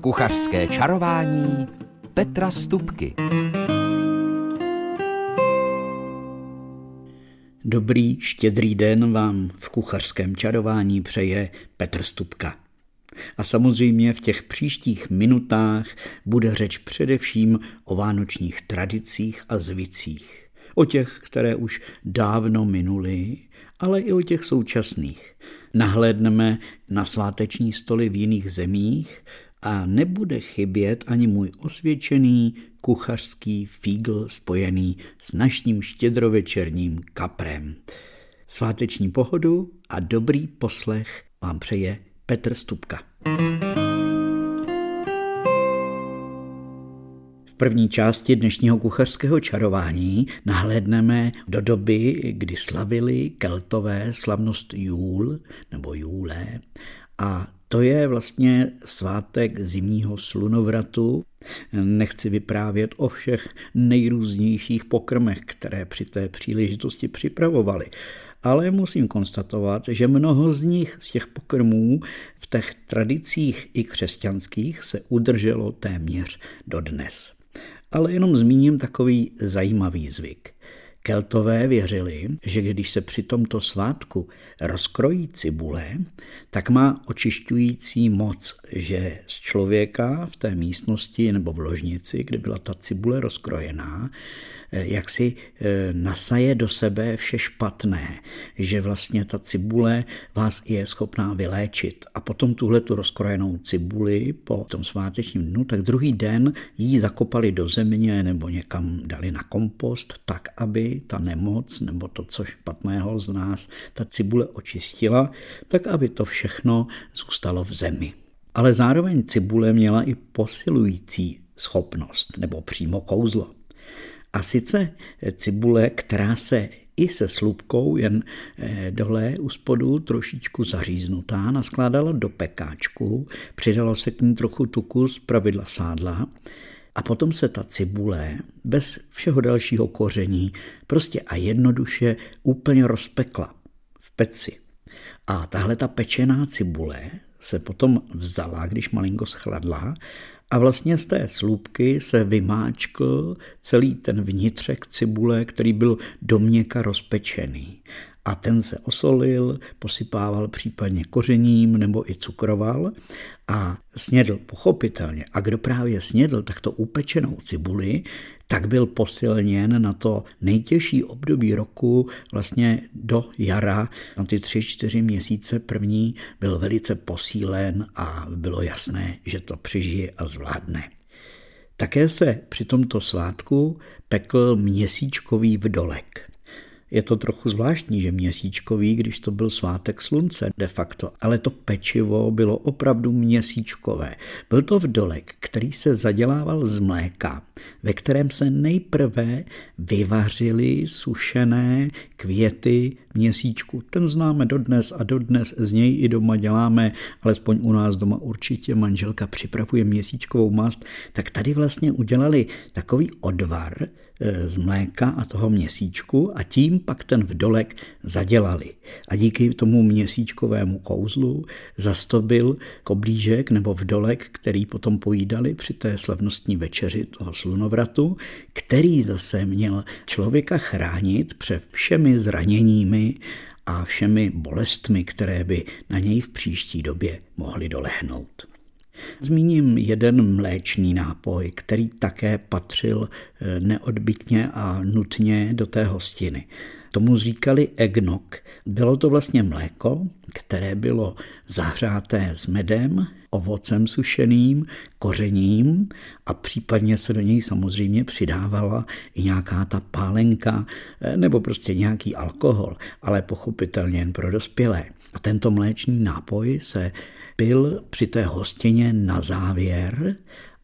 Kuchařské čarování Petra Stupky. Dobrý, štědrý den vám v kuchařském čarování přeje Petr Stupka. A samozřejmě v těch příštích minutách bude řeč především o vánočních tradicích a zvicích. O těch, které už dávno minuly, ale i o těch současných. Nahlédneme na sváteční stoly v jiných zemích a nebude chybět ani můj osvědčený kuchařský fígl spojený s naším štědrovečerním kaprem. Sváteční pohodu a dobrý poslech vám přeje Petr Stupka. V první části dnešního kuchařského čarování nahlédneme do doby, kdy slavili Keltové slavnost Júl nebo Júle, a to je vlastně svátek zimního slunovratu. Nechci vyprávět o všech nejrůznějších pokrmech, které při té příležitosti připravovali, ale musím konstatovat, že mnoho z nich, z těch pokrmů, v těch tradicích i křesťanských se udrželo téměř dodnes. Ale jenom zmíním takový zajímavý zvyk. Keltové věřili, že když se při tomto svátku rozkrojí cibule, tak má očišťující moc, že z člověka v té místnosti nebo v ložnici, kde byla ta cibule rozkrojená, jak si nasaje do sebe vše špatné, že vlastně ta cibule vás je schopná vyléčit. A potom tuhletu rozkrojenou cibuli po tom svátečním dnu, tak druhý den ji zakopali do země nebo někam dali na kompost, tak aby ta nemoc nebo to, co špatného z nás ta cibule očistila, tak aby to všechno zůstalo v zemi. Ale zároveň cibule měla i posilující schopnost nebo přímo kouzlo. A sice cibule, která se i se slupkou jen dole u spodu trošičku zaříznutá, naskládala do pekáčku, přidalo se k ní trochu tuku, zpravidla sádla, a potom se ta cibule bez všeho dalšího koření prostě a jednoduše úplně rozpekla v peci. A tahle ta pečená cibule se potom vzala, když malinko schladla, a vlastně z té slupky se vymáčkl celý ten vnitřek cibule, který byl doměka rozpečený. A ten se osolil, posypával případně kořením nebo i cukroval a snědl pochopitelně. A kdo právě snědl takto upečenou cibuli, tak byl posilněn na to nejtěžší období roku, vlastně do jara, na ty 3-4 měsíce první byl velice posílen a bylo jasné, že to přežije a zvládne. Také se při tomto svátku pekl měsíčkový vdolek. Je to trochu zvláštní, že měsíčkový, když to byl svátek slunce de facto, ale to pečivo bylo opravdu měsíčkové. Byl to vdolek, který se zadělával z mléka, ve kterém se nejprve vyvařily sušené květy měsíčku. Ten známe dodnes a dodnes z něj i doma děláme, alespoň u nás doma určitě manželka připravuje měsíčkovou mast, tak tady vlastně udělali takový odvar z mléka a toho měsíčku a tím pak ten vdolek zadělali. A díky tomu měsíčkovému kouzlu zastobil koblížek nebo vdolek, který potom pojídali při té slavnostní večeři toho slunovratu, který zase měl člověka chránit před všemi zraněními a všemi bolestmi, které by na něj v příští době mohly dolehnout. Zmíním jeden mléčný nápoj, který také patřil neodbytně a nutně do té hostiny. Tomu říkali eggnog. Bylo to vlastně mléko, které bylo zahřáté s medem, ovocem sušeným, kořením a případně se do něj samozřejmě přidávala i nějaká ta pálenka nebo prostě nějaký alkohol, ale pochopitelně jen pro dospělé. A tento mléčný nápoj se pil při té hostině na závěr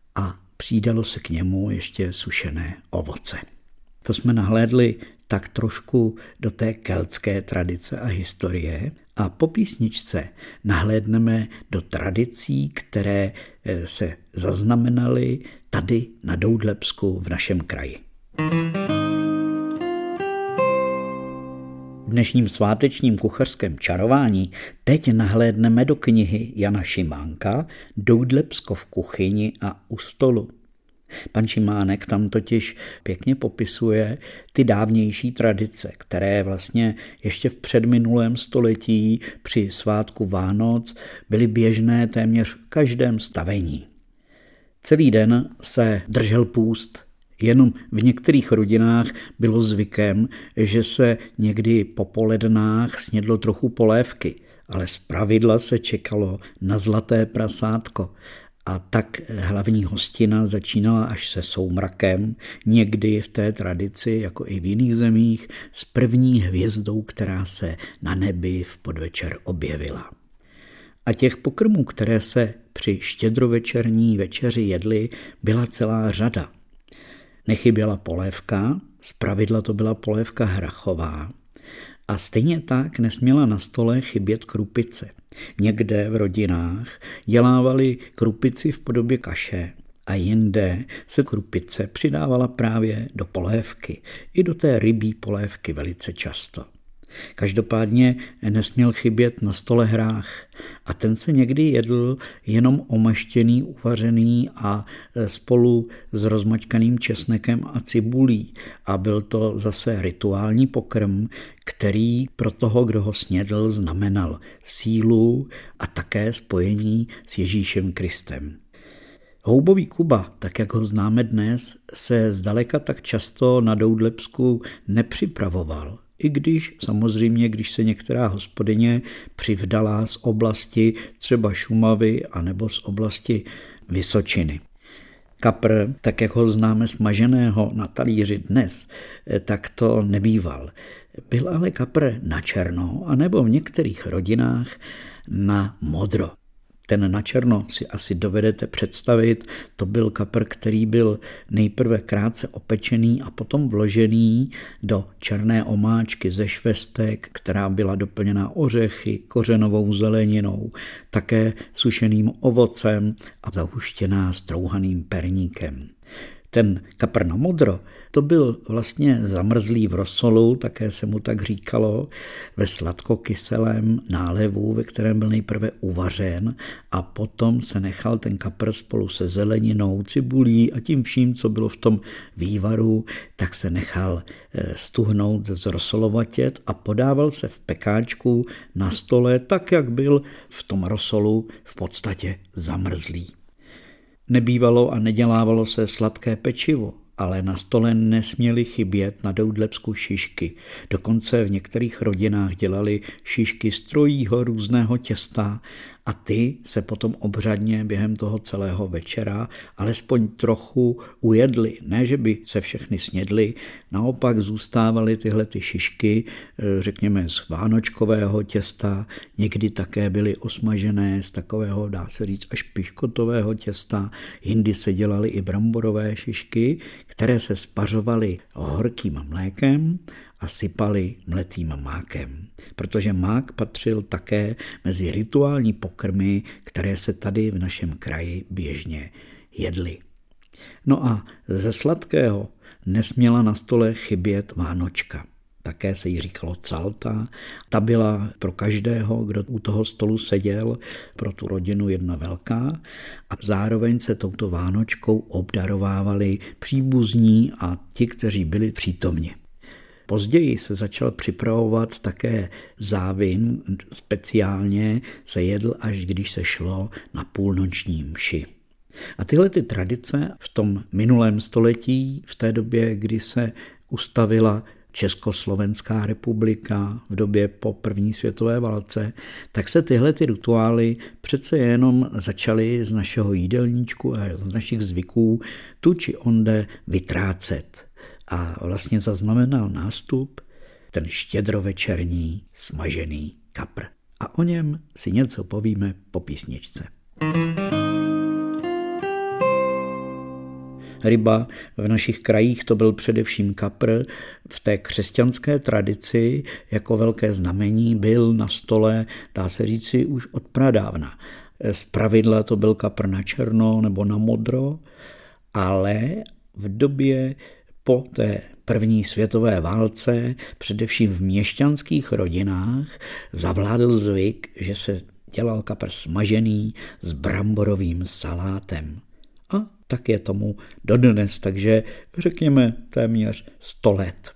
a přidalo se k němu ještě sušené ovoce. To jsme nahlédli tak trošku do té keltské tradice a historie a po písničce nahlédneme do tradicí, které se zaznamenaly tady na Doudlebsku v našem kraji. V dnešním svátečním kuchařském čarování teď nahlédneme do knihy Jana Šimánka Doudlebsko v kuchyni a u stolu. Pan Šimánek tam totiž pěkně popisuje ty dávnější tradice, které vlastně ještě v předminulém století při svátku Vánoc byly běžné téměř v každém stavení. Celý den se držel půst. Jenom v některých rodinách bylo zvykem, že se někdy po polednách snědlo trochu polévky, ale zpravidla se čekalo na zlaté prasátko. A tak hlavní hostina začínala až se soumrakem, někdy v té tradici, jako i v jiných zemích, s první hvězdou, která se na nebi v podvečer objevila. A těch pokrmů, které se při štědrovečerní večeři jedly, byla celá řada. Nechyběla polévka, zpravidla to byla polévka hrachová. A stejně tak nesměla na stole chybět krupice. Někde v rodinách dělávali krupici v podobě kaše a jinde se krupice přidávala právě do polévky. I do té rybí polévky velice často. Každopádně nesměl chybět na stole hrách a ten se někdy jedl jenom omaštěný, uvařený a spolu s rozmačkaným česnekem a cibulí. A byl to zase rituální pokrm, který pro toho, kdo ho snědl, znamenal sílu a také spojení s Ježíšem Kristem. Houbový Kuba, tak jak ho známe dnes, se zdaleka tak často na Doudlebsku nepřipravoval. I když samozřejmě, když se některá hospodyně přivdala z oblasti třeba Šumavy anebo z oblasti Vysočiny. Kapr, tak jak ho známe smaženého na talíři dnes, tak to nebýval. Byl ale kapr na černo anebo v některých rodinách na modro. Ten na černo si asi dovedete představit, to byl kapr, který byl nejprve krátce opečený a potom vložený do černé omáčky ze švestek, která byla doplněna ořechy, kořenovou zeleninou, také sušeným ovocem a zahuštěná strouhaným perníkem. Ten kapr na modro, to byl vlastně zamrzlý v rosolu, také se mu tak říkalo, ve sladkokyselém nálevu, ve kterém byl nejprve uvařen a potom se nechal ten kapr spolu se zeleninou, cibulí a tím vším, co bylo v tom vývaru, tak se nechal stuhnout, zrosolovatět a podával se v pekáčku na stole tak, jak byl v tom rosolu v podstatě zamrzlý. Nebývalo a nedělávalo se sladké pečivo, ale na stole nesměly chybět na Doudlebsku šišky. Dokonce v některých rodinách dělali šišky z trojího různého těsta a ty se potom obřadně během toho celého večera alespoň trochu ujedly. Ne, že by se všechny snědly, naopak zůstávaly tyhle ty šišky, řekněme z vánočkového těsta, někdy také byly osmažené z takového, dá se říct, až piškotového těsta, jindy se dělaly i bramborové šišky, které se spařovaly horkým mlékem a sypali mletým mákem, protože mák patřil také mezi rituální pokrmy, které se tady v našem kraji běžně jedly. No a ze sladkého nesměla na stole chybět vánočka. Také se jí říkalo calta. Ta byla pro každého, kdo u toho stolu seděl, pro tu rodinu jedna velká a zároveň se touto vánočkou obdarovávali příbuzní a ti, kteří byli přítomni. Později se začal připravovat také závin, speciálně se jedl, až když se šlo na půlnoční mši. A tyhle ty tradice v tom minulém století, v té době, kdy se ustavila Československá republika v době po první světové válce, tak se tyhle ty rituály přece jenom začaly z našeho jídelníčku a z našich zvyků tu či onde vytrácet. A vlastně zaznamenal nástup ten štědrovečerní smažený kapr. A o něm si něco povíme po písničce. Ryba v našich krajích to byl především kapr. V té křesťanské tradici jako velké znamení byl na stole, dá se říci, už od pradávna. Zpravidla to byl kapr na černo nebo na modro, ale v době po té první světové válce, především v měšťanských rodinách, zavládl zvyk, že se dělal kapr smažený s bramborovým salátem. A tak je tomu dodnes, takže řekněme téměř 100 let.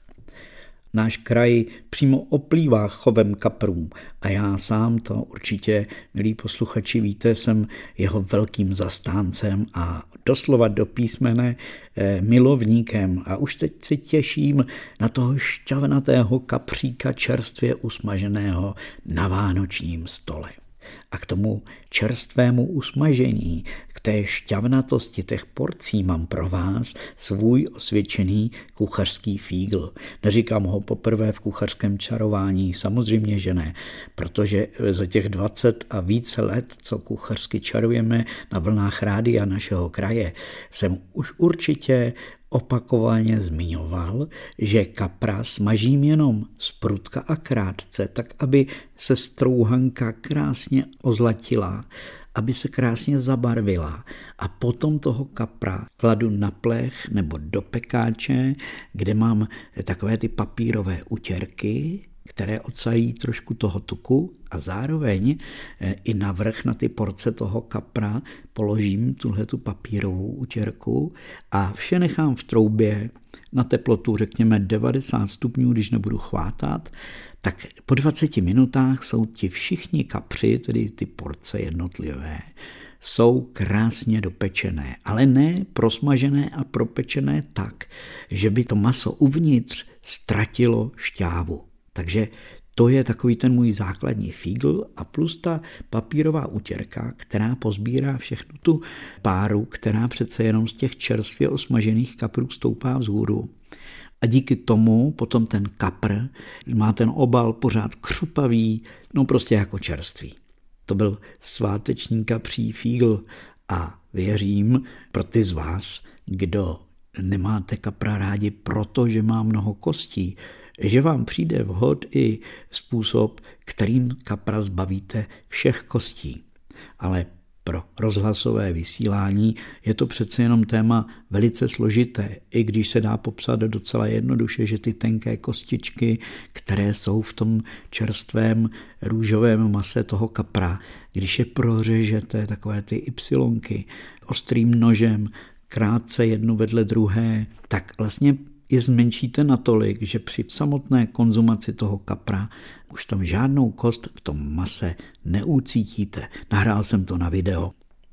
Náš kraj přímo oplývá chovem kaprů a já sám to určitě, milí posluchači, víte, jsem jeho velkým zastáncem a doslova do písmene milovníkem a už teď se těším na toho šťavnatého kapříka čerstvě usmaženého na vánočním stole. A k tomu čerstvému usmažení, k té šťavnatosti těch porcí mám pro vás svůj osvědčený kuchařský fígl. Neříkám ho poprvé v kuchařském čarování, samozřejmě, že ne, protože za těch 20 a více let, co kuchařsky čarujeme na vlnách rádia našeho kraje, jsem už určitě opakovaně zmiňoval, že kapra smažím jenom zprudka a krátce, tak aby se strouhanka krásně ozlatila, aby se krásně zabarvila a potom toho kapra kladu na plech nebo do pekáče, kde mám takové ty papírové utěrky, které odsají trošku toho tuku a zároveň i navrch na ty porce toho kapra položím tuhletu papírovou utěrku a vše nechám v troubě na teplotu řekněme 90 stupňů, když nebudu chvátat, tak po 20 minutách jsou ti všichni kapři, tedy ty porce jednotlivé, jsou krásně dopečené, ale ne prosmažené a propečené tak, že by to maso uvnitř ztratilo šťávu. Takže to je takový ten můj základní fígl a plus ta papírová utěrka, která pozbírá všechnu tu páru, která přece jenom z těch čerstvě osmažených kaprů stoupá vzhůru. A díky tomu potom ten kapr má ten obal pořád křupavý, no prostě jako čerstvý. To byl sváteční kapří fígl a věřím pro ty z vás, kdo nemáte kapra rádi, protože má mnoho kostí, že vám přijde vhod i způsob, kterým kapra zbavíte všech kostí. Ale pro rozhlasové vysílání je to přece jenom téma velice složité, i když se dá popsat docela jednoduše, že ty tenké kostičky, které jsou v tom čerstvém růžovém mase toho kapra, když je prořežete, takové ty ypsilonky, ostrým nožem, krátce jednu vedle druhé, tak vlastně je zmenšíte natolik, že při samotné konzumaci toho kapra už tam žádnou kost v tom mase neucítíte. Nahrál jsem to na video.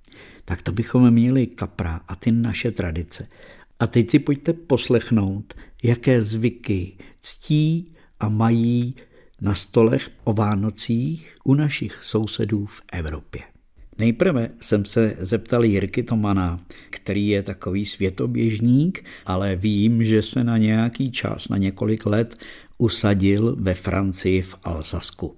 Tak to bychom měli kapra a ty naše tradice. A teď si pojďte poslechnout, jaké zvyky ctí a mají na stolech o Vánocích u našich sousedů v Evropě. Nejprve jsem se zeptal Jirky Tomana, který je takový světoběžník, ale vím, že se na nějaký čas, na několik let usadil ve Francii v Alsasku.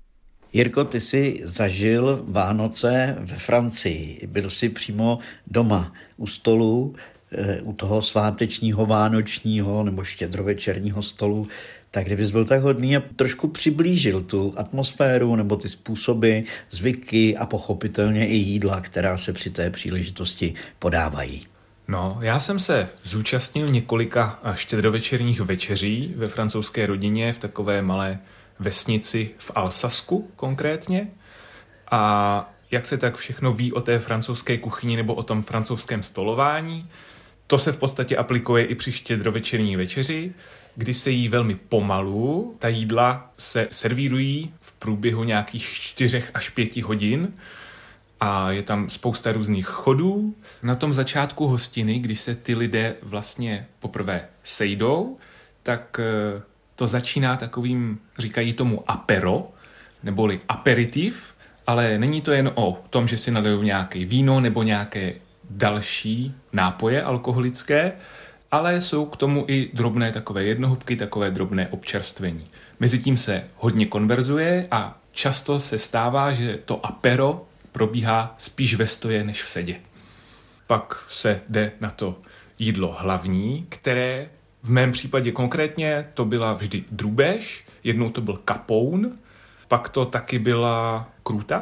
Jirko, ty jsi zažil Vánoce ve Francii, byl jsi přímo doma u stolu, u toho svátečního, vánočního nebo štědrovečerního stolu. Tak kdybys byl tak hodný a trošku přiblížil tu atmosféru nebo ty způsoby, zvyky a pochopitelně i jídla, která se při té příležitosti podávají. No, já jsem se zúčastnil několika štědrovečerních večeří ve francouzské rodině v takové malé vesnici v Alsasku konkrétně. A jak se tak všechno ví o té francouzské kuchyni nebo o tom francouzském stolování, to se v podstatě aplikuje i při štědrovečerní večeři, kdy se jí velmi pomalu. Ta jídla se servírují v průběhu nějakých 4 až 5 hodin a je tam spousta různých chodů. Na tom začátku hostiny, když se ty lidé vlastně poprvé sejdou, tak to začíná takovým, říkají tomu apero, neboli aperitiv, ale není to jen o tom, že si nalejou nějaké víno nebo nějaké další nápoje alkoholické, ale jsou k tomu i drobné takové jednohubky, takové drobné občerstvení. Mezitím se hodně konverzuje a často se stává, že to apero probíhá spíš ve stoje než v sedě. Pak se jde na to jídlo hlavní, které v mém případě konkrétně to byla vždy drůbež, jednou to byl kapoun, pak to taky byla krůta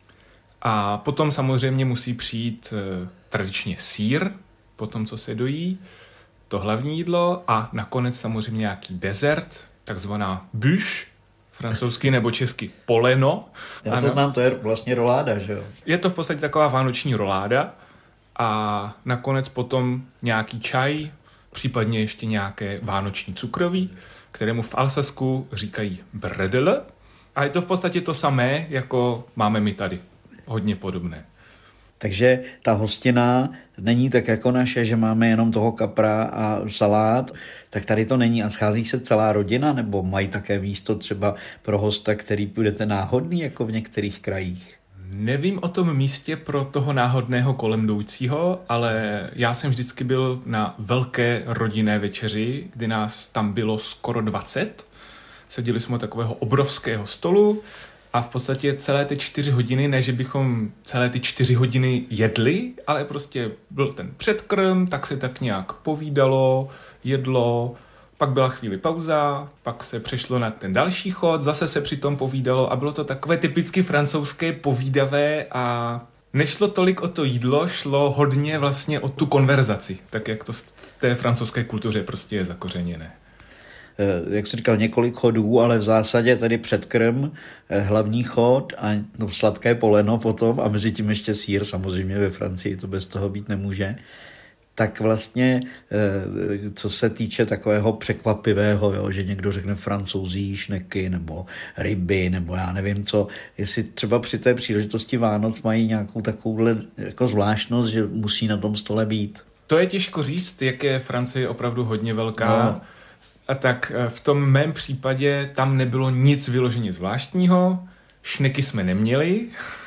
a potom samozřejmě musí přijít tradičně sýr, po tom, co se dojí. to hlavní jídlo a nakonec samozřejmě nějaký dezert, takzvaná bûche, francouzsky nebo česky poleno. Já to znám, to je vlastně roláda, že jo? Je to v podstatě taková vánoční roláda a nakonec potom nějaký čaj, případně ještě nějaké vánoční cukroví, kterému v Alsasku říkají bredel. A je to v podstatě to samé, jako máme my tady. Hodně podobné. Takže ta hostina není tak jako naše, že máme jenom toho kapra a salát, tak tady to není a schází se celá rodina, nebo mají také místo třeba pro hosta, který budete náhodný, jako v některých krajích? Nevím o tom místě pro toho náhodného kolem jdoucího, ale já jsem vždycky byl na velké rodinné večeři, kdy nás tam bylo skoro 20. Seděli jsme u takového obrovského stolu a v podstatě celé ty 4 hodiny, ne že bychom celé ty 4 hodiny jedli, ale prostě byl ten předkrm, tak se tak nějak povídalo, jedlo, pak byla chvíli pauza, pak se přešlo na ten další chod, zase se přitom povídalo a bylo to takové typicky francouzské povídavé a nešlo tolik o to jídlo, šlo hodně vlastně o tu konverzaci, tak jak to v té francouzské kultuře prostě je zakořeněné. Jak jsi říkal, několik chodů, ale v zásadě tady předkrm, hlavní chod a sladké poleno potom a mezi tím ještě sýr, samozřejmě ve Francii to bez toho být nemůže. Tak vlastně, co se týče takového překvapivého, jo, že někdo řekne francouzí, šneky nebo ryby, nebo já nevím co, jestli třeba při té příležitosti Vánoc mají nějakou takovouhle jako zvláštnost, že musí na tom stole být. To je těžko říct, jak je Francie opravdu hodně velká. No. A tak v tom mém případě tam nebylo nic vyloženě zvláštního, šneky jsme neměli,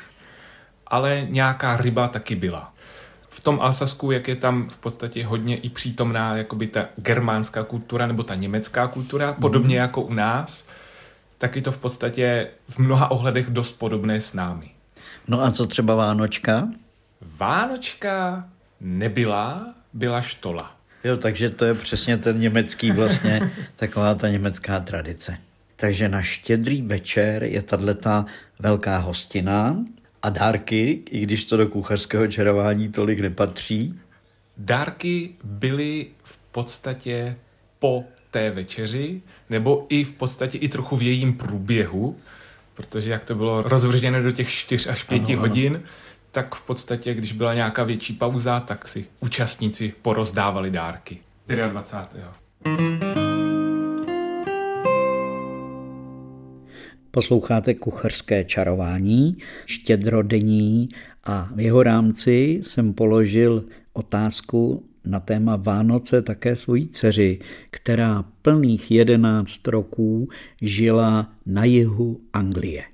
ale nějaká ryba taky byla. V tom Alsasku, jak je tam v podstatě hodně i přítomná jakoby ta germánská kultura nebo ta německá kultura, podobně jako u nás, tak je to v podstatě v mnoha ohledech dost podobné s námi. No a co třeba Vánočka? Vánočka nebyla, byla štola. Jo, takže to je přesně ten německý vlastně, taková ta německá tradice. Takže na Štědrý večer je tato velká hostina a dárky, i když to do kuchařského čarování tolik nepatří. Dárky byly v podstatě po té večeři, nebo i v podstatě i trochu v jejím průběhu, protože jak to bylo rozvrženo do těch 4 až 5 hodin, tak v podstatě, když byla nějaká větší pauza, tak si účastníci porozdávali dárky. 24. Posloucháte Kuchařské čarování, štědrodenní a v jeho rámci jsem položil otázku na téma Vánoce také svojí dceři, která plných 11 roků žila na jihu Anglie.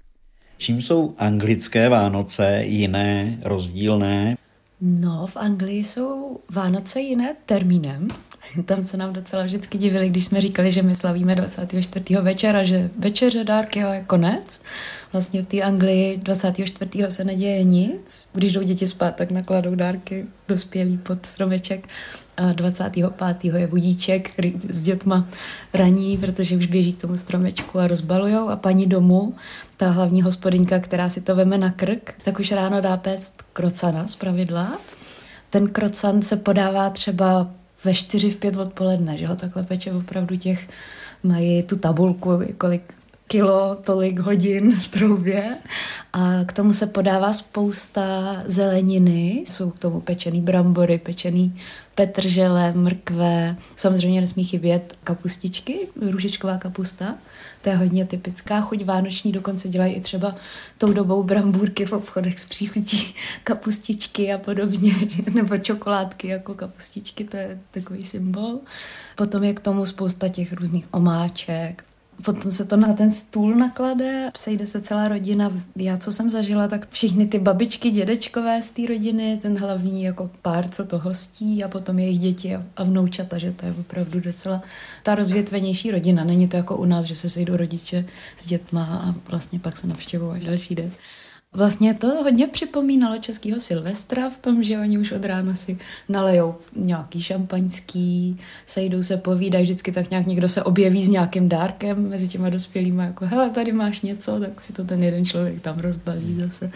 Čím jsou anglické Vánoce jiné, rozdílné? No, v Anglii jsou Vánoce jiné termínem. Tam se nám docela vždycky divili, když jsme říkali, že my slavíme 24. večera, že večeře, dárky a je konec. Vlastně v té Anglii 24. se neděje nic. Když jdou děti spát, tak nakladou dárky dospělí pod stromeček. A 25. je budíček, který s dětma raní, protože už běží k tomu stromečku a rozbalujou. A paní domu, ta hlavní hospodyňka, která si to veme na krk, tak už ráno dá péct krocana zpravidla. Ten krocan se podává třeba ve 4, v 5 odpoledne, že ho takhle peče opravdu těch, mají tu tabulku, kolik kilo, tolik hodin v troubě a k tomu se podává spousta zeleniny, jsou k tomu pečený brambory, pečený petržele, mrkve, samozřejmě nesmí chybět kapustičky, růžičková kapusta, to je hodně typická chuť vánoční, dokonce dělají i třeba tou dobou brambůrky v obchodech s příchutí kapustičky a podobně, nebo čokoládky jako kapustičky, to je takový symbol. Potom je k tomu spousta těch různých omáček. Potom se to na ten stůl naklade, sejde se celá rodina. Já, co jsem zažila, tak všichni ty babičky, dědečkové z té rodiny, ten hlavní jako pár, co to hostí a potom jejich děti a vnoučata, že to je opravdu docela ta rozvětvenější rodina. Není to jako u nás, že se sejdou rodiče s dětma a vlastně pak se navštěvují až další den. Vlastně to hodně připomínalo českýho Silvestra v tom, že oni už od rána si nalejou nějaký šampaňský, sejdou se, povídají, vždycky tak nějak někdo se objeví s nějakým dárkem mezi těma dospělýma, jako hele, tady máš něco, tak si to ten jeden člověk tam rozbalí zase.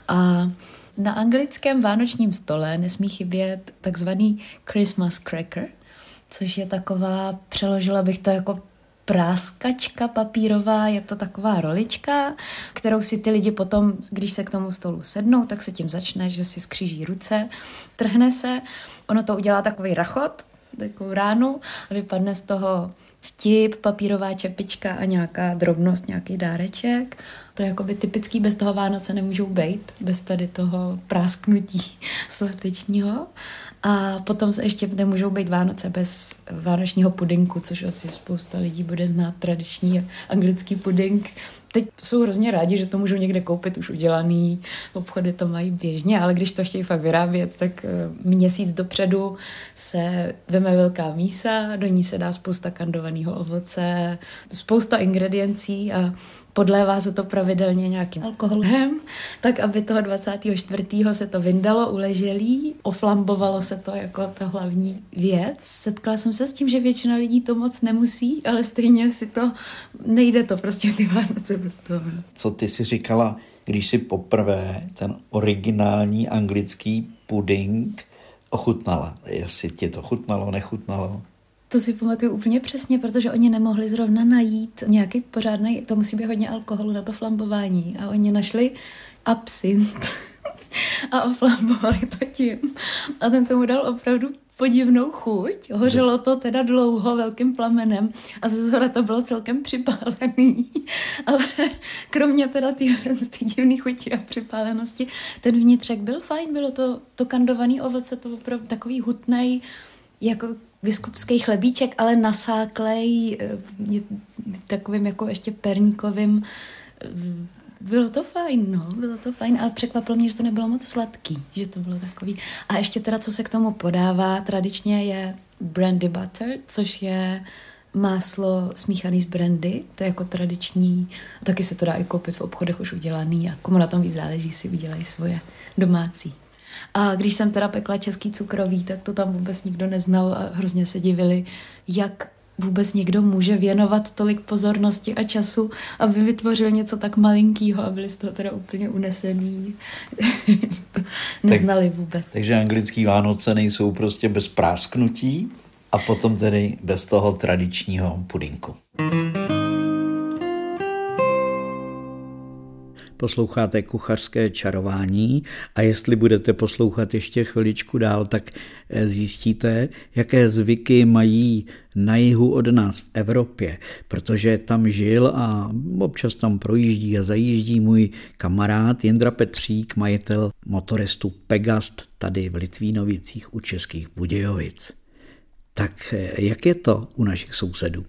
A na anglickém vánočním stole nesmí chybět takzvaný Christmas cracker. což je taková, přeložila bych to jako práskačka papírová, je to taková rolička, kterou si ty lidi potom, když se k tomu stolu sednou, tak se tím začne, že si skříží ruce, trhne se, ono to udělá takový rachot, takovou ránu a vypadne z toho vtip, papírová čepička a nějaká drobnost, nějaký dáreček. To je jakoby typický, bez toho Vánoce nemůžou bejt, bez tady toho prásknutí svatečního. A potom se ještě nemůžou být Vánoce bez vánočního pudinku, což asi spousta lidí bude znát, tradiční anglický pudink. Teď jsou hrozně rádi, že to můžou někde koupit už udělaný, obchody to mají běžně, ale když to chtějí fakt vyrábět, tak měsíc dopředu se veme velká mísa, do ní se dá spousta kandovaného ovoce, spousta ingrediencí a podlévá se to pravidelně nějakým alkoholem, tak aby toho 24. se to vyndalo, uleželí, oflambovalo se to jako ta hlavní věc. Setkala jsem se s tím, že většina lidí to moc nemusí, ale stejně si to, nejde to prostě ty Vánoce bez toho. Co ty si říkala, když si poprvé ten originální anglický puding ochutnala? Jestli ti to chutnalo, nechutnalo? To si pamatuju úplně přesně, protože oni nemohli zrovna najít nějaký pořádný, to musí být hodně alkoholu na to flambování a oni našli absint a oflambovali to tím. A ten tomu dal opravdu podivnou chuť. Hořelo to teda dlouho velkým plamenem a ze zhora to bylo celkem připálený. Ale kromě teda ty divné chuti a připálenosti, ten vnitřek byl fajn, bylo to kandovaný ovoce, to opravdu takový hutnej, jako biskupský chlebíček, ale nasáklej takovým jako ještě perníkovým. Bylo to fajn, ale překvapilo mě, že to nebylo moc sladký, že to bylo takový. A ještě teda, co se k tomu podává, tradičně je brandy butter, což je máslo smíchaný z brandy, to je jako tradiční, taky se to dá i koupit v obchodech už udělaný a komu na tom víc záleží, si udělají svoje domácí. A když jsem teda pekla český cukroví, tak to tam vůbec nikdo neznal a hrozně se divili, jak vůbec někdo může věnovat tolik pozornosti a času, aby vytvořil něco tak malinkýho a byli z toho teda úplně unesený. To neznali vůbec. Takže anglický Vánoce nejsou prostě bez prásknutí a potom tedy bez toho tradičního pudinku. Posloucháte Kuchařské čarování a jestli budete poslouchat ještě chviličku dál, tak zjistíte, jaké zvyky mají na jihu od nás v Evropě, protože tam žil a občas tam projíždí a zajíždí můj kamarád Jindra Petřík, majitel motorestu Pegast tady v Litvínovicích u Českých Budějovic. Tak jak je to u našich sousedů?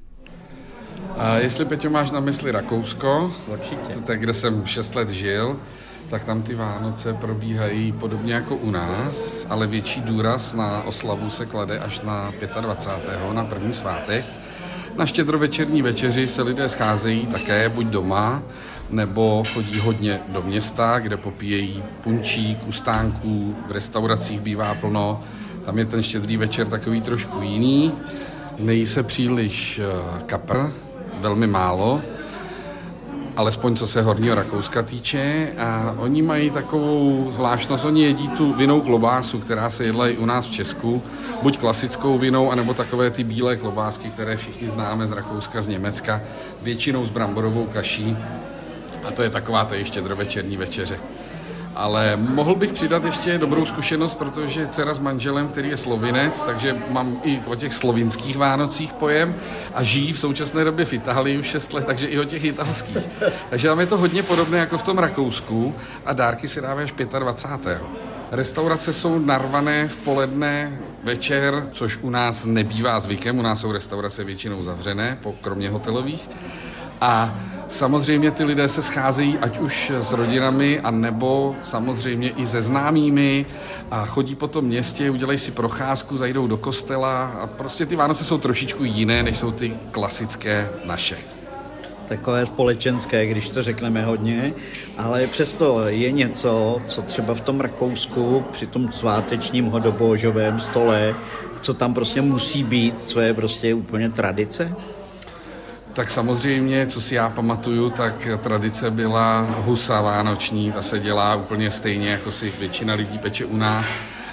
A jestli, Peťo, máš na mysli Rakousko, určitě. Tak kde jsem 6 let žil, tak tam ty Vánoce probíhají podobně jako u nás, ale větší důraz na oslavu se klade až na 25. na první svátek. Na štědrovečerní večeři se lidé scházejí také buď doma, nebo chodí hodně do města, kde popíjejí punčík, u stánků, v restauracích bývá plno. Tam je ten štědrý večer takový trošku jiný. Nejí se příliš kapr, velmi málo, alespoň co se Horního Rakouska týče. A oni mají takovou zvláštnost, oni jedí tu vinnou klobásu, která se jedla i u nás v Česku, buď klasickou vinou, anebo takové ty bílé klobásky, které všichni známe z Rakouska, z Německa, většinou s bramborovou kaší. A to je taková ta štědrovečerní večeře. Ale mohl bych přidat ještě dobrou zkušenost, protože dcera s manželem, který je Slovinec, takže mám i o těch slovinských Vánocích pojem a žijí v současné době v Itálii už 6 let, takže i o těch italských. Takže tam je to hodně podobné jako v tom Rakousku a dárky si dávají až 25. Restaurace jsou narvané v poledne večer, což u nás nebývá zvykem, u nás jsou restaurace většinou zavřené, kromě hotelových. A samozřejmě ty lidé se scházejí ať už s rodinami, anebo samozřejmě i se známými a chodí po tom městě, udělají si procházku, zajdou do kostela a prostě ty Vánoce jsou trošičku jiné, než jsou ty klasické naše. Takové společenské, když to řekneme hodně, ale přesto je něco, co třeba v tom Rakousku při tom svátečním hodobožovém stole, co tam prostě musí být, co je prostě úplně tradice? Tak samozřejmě, co si já pamatuju, tak tradice byla husa vánoční, ta se dělá úplně stejně, jako si většina lidí peče u nás.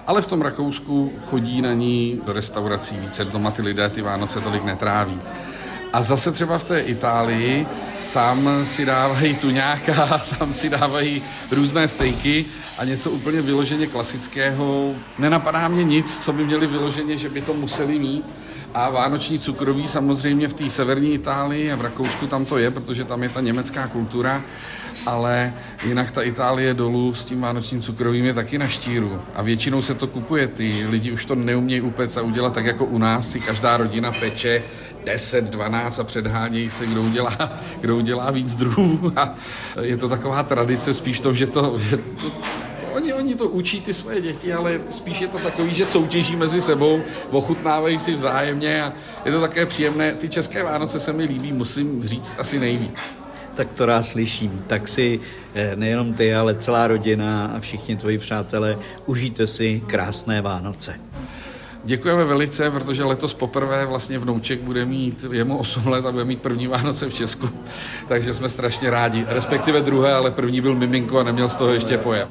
ale v tom Rakousku chodí na ní do restaurací více, doma ty lidé ty Vánoce tolik netráví. A zase třeba v té Itálii, tam si dávají tuňáka, tam si dávají různé stejky a něco úplně vyloženě klasického. Nenapadá mě nic, co by měli vyloženě, že by to museli mít. A vánoční cukroví samozřejmě v té severní Itálii a v Rakousku tam to je, protože tam je ta německá kultura, ale jinak ta Itálie dolů s tím vánočním cukrovým je taky na štíru. A většinou se to kupuje, ty lidi už to neumějí upéct a udělat tak jako u nás, si každá rodina peče 10, 12 a předhánějí se, kdo udělá víc druhů. A je to taková tradice spíš to, že Oni to učí ty svoje děti, ale spíš je to takový, že soutěží mezi sebou, ochutnávají si vzájemně a je to také příjemné. Ty české Vánoce se mi líbí, musím říct, asi nejvíc. Tak to rád slyším. Tak si nejenom ty, ale celá rodina a všichni tvoji přátelé užijte si krásné Vánoce. Děkujeme velice, protože letos poprvé vlastně vnouček bude mít, je mu 8 let a bude mít první Vánoce v Česku, takže jsme strašně rádi. Respektive druhé, ale první byl miminko a neměl z toho ještě pojem.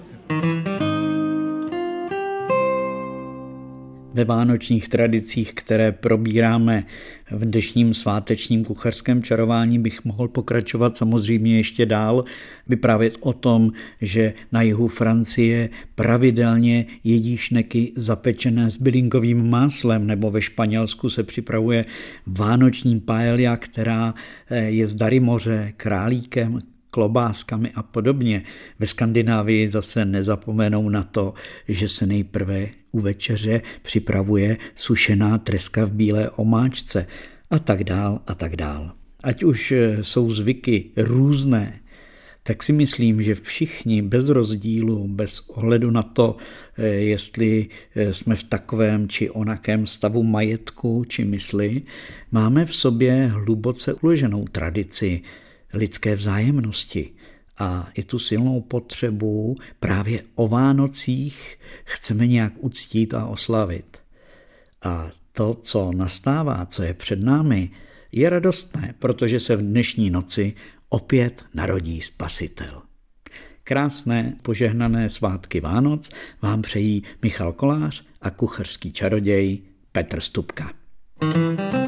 Ve vánočních tradicích, které probíráme v dnešním svátečním kuchařském čarování, bych mohl pokračovat samozřejmě ještě dál, vyprávět o tom, že na jihu Francie pravidelně jedí šneky zapečené s bylinkovým máslem, nebo ve Španělsku se připravuje vánoční paella, která je z dary moře, králíkem, klobáskami a podobně. Ve Skandinávii zase nezapomenou na to, že se nejprve u večeře připravuje sušená treska v bílé omáčce a tak dál a tak dál. Ať už jsou zvyky různé, tak si myslím, že všichni bez rozdílu, bez ohledu na to, jestli jsme v takovém či onakém stavu majetku či mysli, máme v sobě hluboce uloženou tradici lidské vzájemnosti a i tu silnou potřebu právě o Vánocích chceme nějak uctít a oslavit. A to, co nastává, co je před námi, je radostné, protože se v dnešní noci opět narodí Spasitel. Krásné, požehnané svátky Vánoc vám přejí Michal Kolář a kuchařský čaroděj Petr Stupka.